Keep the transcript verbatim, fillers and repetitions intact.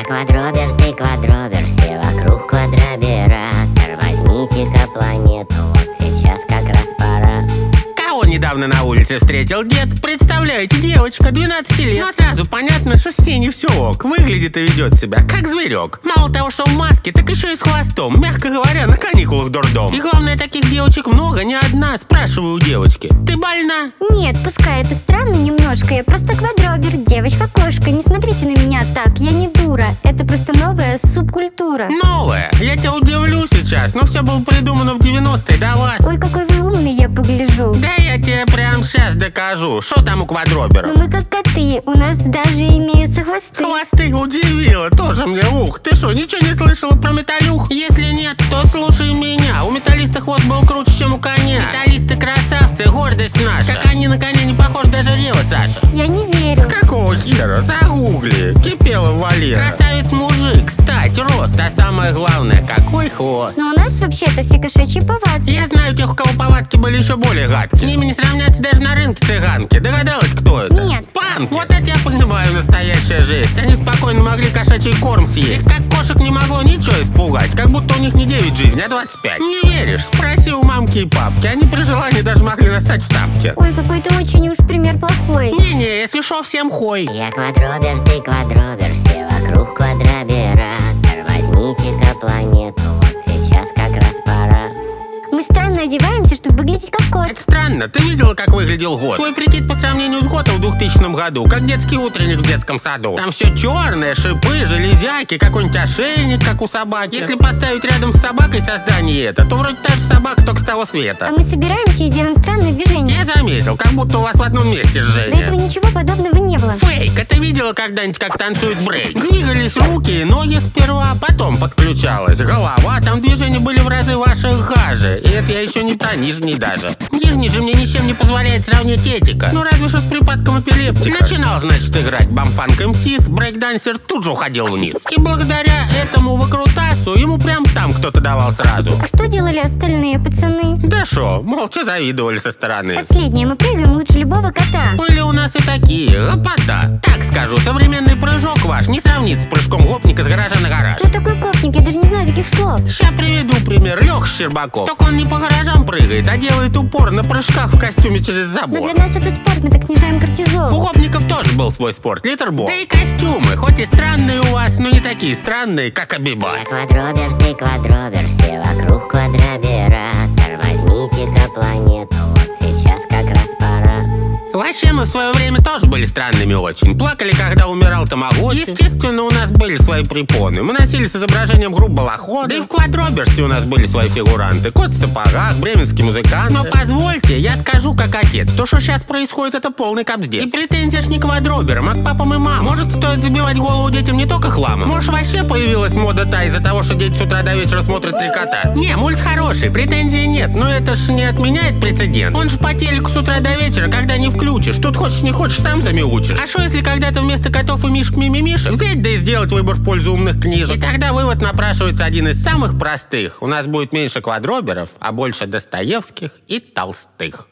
Я квадробер, ты квадробер, все вокруг квадробера. Тормозните-ка планету, вот сейчас как раз пора. Кого недавно на улице встретил дед? Представляете, девочка, двенадцати лет. Но сразу понятно, что с ней не все ок. Выглядит и ведет себя как зверек. Мало того, что в маске, так еще и с хвостом. Мягко говоря, на каникулах дурдом. И главное, таких девочек много, не одна. Спрашиваю у девочки: ты больна? Нет, пускай это странно немножко. Я просто квадробер, девочка-кошка. Не смотрите на меня так, я не дура. Это просто новая субкультура. Новая? Я тебя удивлю сейчас, но все было придумано в девяностые до вас. Ой, какой вы умный, я погляжу. Да я тебе прям сейчас докажу. Что там у квадроберов? Но мы как коты, у нас даже имеются хвосты. Хвосты удивила, тоже мне ух. Ты что, ничего не слышала про металлюх? Если нет, то слушай меня. У металлиста хвост был круче, чем у коня. Металлисты красавцы, гордость наша. Как они на коня не похож даже Рева, Саша. Я не верю. С какого хера? Загугли. Кипела Валера. Красавец мужик, стать, рост, а самое главное, какой хвост. Но у нас вообще-то все кошачьи повадки. Я знаю тех, у кого повадки были еще более гадкие. С ними не сравняться даже на рынке цыганки. Догадалась, кто это? Нет. Панки. Вот это я понимаю, настоящая жесть. Они спокойно могли кошачий корм съесть. Как кошек не могло ничего испугать. Как будто у них не девять жизней, а двадцать пять. Не веришь? Спроси у мамки и папки. Они при желании даже могли нассать в тапки. Ой, какой-то очень уж пример плохой. Не-не, если шо, всем хой. Я квадробер, ты квадробер, все вокруг квадробера. Тормозните-ка планету, вот сейчас как раз пора. Мы странно одеваемся, чтобы выглядеть как кот. Это странно. Ты видела, как выглядел год? Твой прикид по сравнению с годом в двухтысячном году, как детский утренник в детском саду. Там все черное, шипы, железяки, какой-нибудь ошейник, как у собаки. Если поставить рядом с собакой создание это, то вроде та же собака, только с того света. А мы собираемся и делаем странные движения. Я заметил, как будто у вас в одном месте До жжение. этого ничего подобного не было. Фейк, а ты видела когда-нибудь, как танцует брейк? Двигались руки и ноги сперва, потом подключалась голова. Там движения были в разы ваших гаже. И это я еще не про нижний даже. Нижний же мне ничем не позволяет сравнить этика. Ну разве что с припадком эпилептика. Начинал, значит, играть бамфанк эм сис, брейкдансер тут же уходил вниз. И благодаря этому выкрутасу ему прям там кто-то давал сразу. А что делали остальные пацаны? Да шо, молча завидовали со стороны. Последнее, мы прыгаем лучше любого кота. Были у нас и такие, лопата. Так скажу, современный прыжок ваш не сравнится с прыжком гопника с гаража на гараж. Кто такой копник? Я даже не знаю таких слов. Ща приведу пример. Лех Щербаков. Только он не по гаражам прыгает, а делает упор на прыжках в костюме через Но забор. для нас это спорт, мы так снижаем У кортизол. гопников тоже был свой спорт, литербол. Да и костюмы, хоть и странные у вас, но не такие странные, как Я Абибас. квадробер, ты квадробер, все вокруг квадробера. Тормозните-ка планету, вот сейчас как раз пора. Вообще мы в свое время тоже были странными очень. Плакали, когда умирал Тамагочи. Естественно, у нас были свои препоны. Мы носили с изображением групп Балахода. Да и в квадроберстве у нас были свои фигуранты. Кот в сапогах, бременский музыкант. Но позвольте, я скажу как отец. То, что сейчас происходит, это полный капздец. И претензия ж не к квадроберам, а к папам и мамам. Может, стоит забивать голову детям не только хламом? Может, вообще появилась мода та из-за того, что дети с утра до вечера смотрят три кота? Не, мульт хороший, претензий нет. Но это ж не отменяет прецедент. Он ж по телеку с утра до вечера, когда не включишь. Тут хочешь не хочешь, сам замяучишь. А что если когда-то вместо котов и мишек мимимишек взять да и сделать выбор в пользу умных книжек? И тогда вывод напрашивается один из самых простых. У нас будет меньше квадроберов, а больше Достоевских и Толстых.